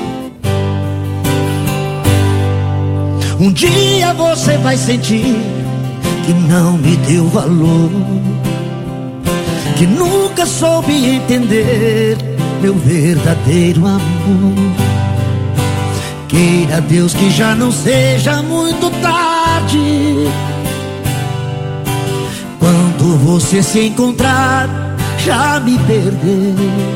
Speaker 3: Um dia você vai sentir que não me deu valor, que nunca soube entender meu verdadeiro amor. Queira Deus que já não seja muito tarde. Quando você se encontrar, já me perdeu.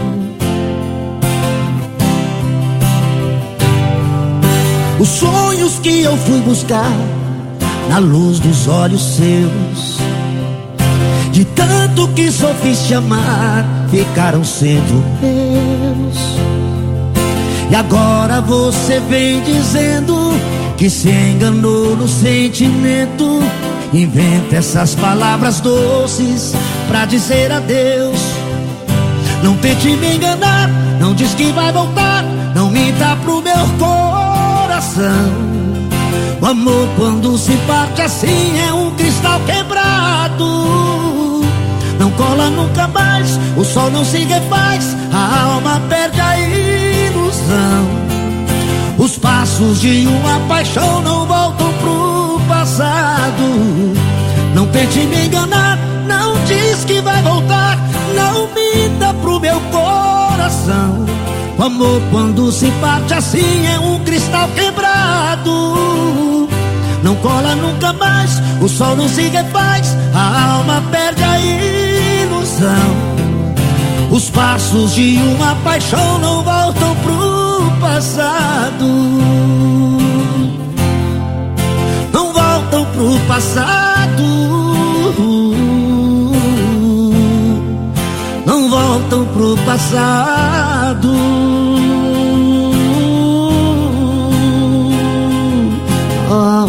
Speaker 3: Os sonhos que eu fui buscar na luz dos olhos seus, de tanto que só fiz te amar, ficaram sendo meus. E agora você vem dizendo que se enganou no sentimento. Inventa essas palavras doces pra dizer adeus. Não tente me enganar, não diz que vai voltar, não minta pro meu coração. O amor quando se parte assim é um cristal quebrado. Não cola nunca mais, o sol não se refaz, a alma perde a ilusão. Os passos de uma paixão não voltam pro passado. Não tente me enganar, não diz que vai voltar, não minta pro meu coração. O amor quando se parte assim é um cristal quebrado. Não cola nunca mais, o sol não se refaz, a alma perde a ilusão. Os passos de uma paixão não voltam pro passado. Não voltam pro passado. Não voltam pro passado. Oh.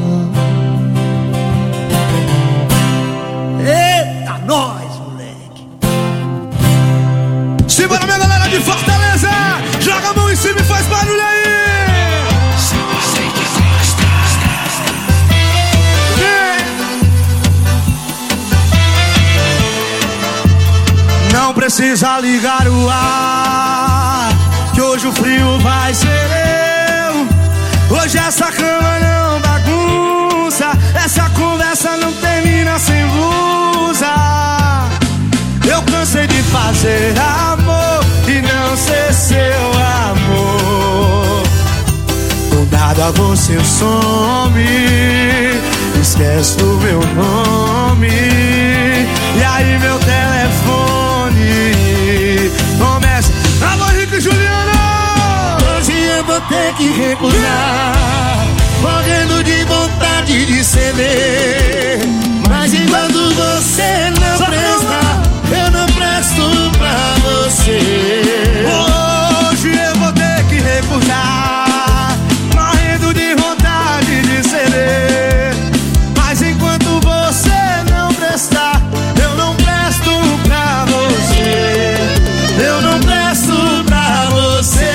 Speaker 3: Eita, nós, moleque.
Speaker 6: Simbora, minha galera de Fortaleza, joga a mão em cima e faz barulho aí. Não precisa ligar o ar, que hoje o frio vai ser eu. Hoje essa cama não bagunça, essa conversa não termina sem blusa. Eu cansei de fazer amor e não ser seu amor. Do nada você some, esquece do meu nome. E aí meu telefone começa: alô, Henrique e Juliano.
Speaker 3: Hoje eu vou ter que recusar, morrendo de vontade de ceder. Mas enquanto você não presta, eu não presto pra você.
Speaker 6: Hoje eu vou ter que recusar, morrendo de vontade de ceder. Mas enquanto você não prestar, eu não presto pra você. Eu não presto pra você.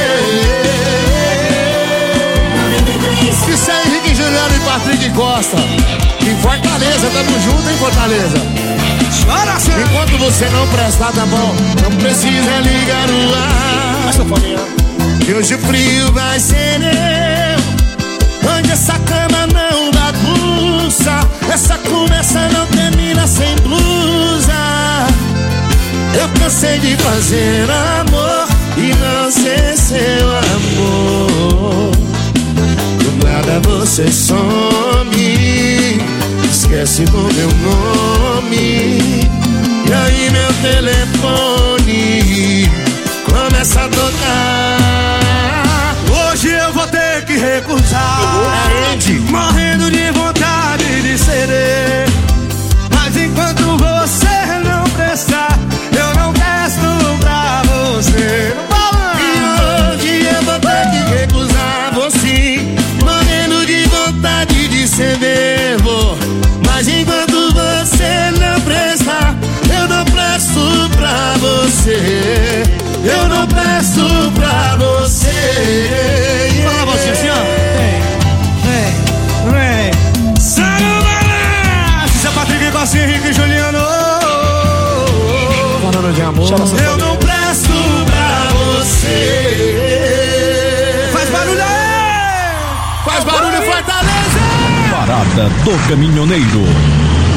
Speaker 3: Isso é Henrique Juliano e Patrick Costa. Em Fortaleza, tamo junto em Fortaleza.
Speaker 6: Chora, senhor.
Speaker 3: Enquanto você não prestar, tá bom, não precisa ligar o ar, que hoje o frio vai ser eu. Onde essa cama não bagunça, essa conversa não termina sem blusa. Eu cansei de fazer amor e não ser seu amor. Do nada você some, esquece do meu nome. E aí meu telefone começa a tocar.
Speaker 6: Hoje eu vou ter que recusar, morrendo de vontade de ceder. Mas enquanto você não prestar, eu não presto pra você.
Speaker 3: E hoje eu vou ter que recusar você, morrendo de vontade de ceder. Mas enquanto você não prestar,
Speaker 4: amor.
Speaker 6: Eu não presto pra você.
Speaker 4: Faz barulho aí!
Speaker 6: Faz barulho, Fortaleza!
Speaker 21: Parada do Caminhoneiro.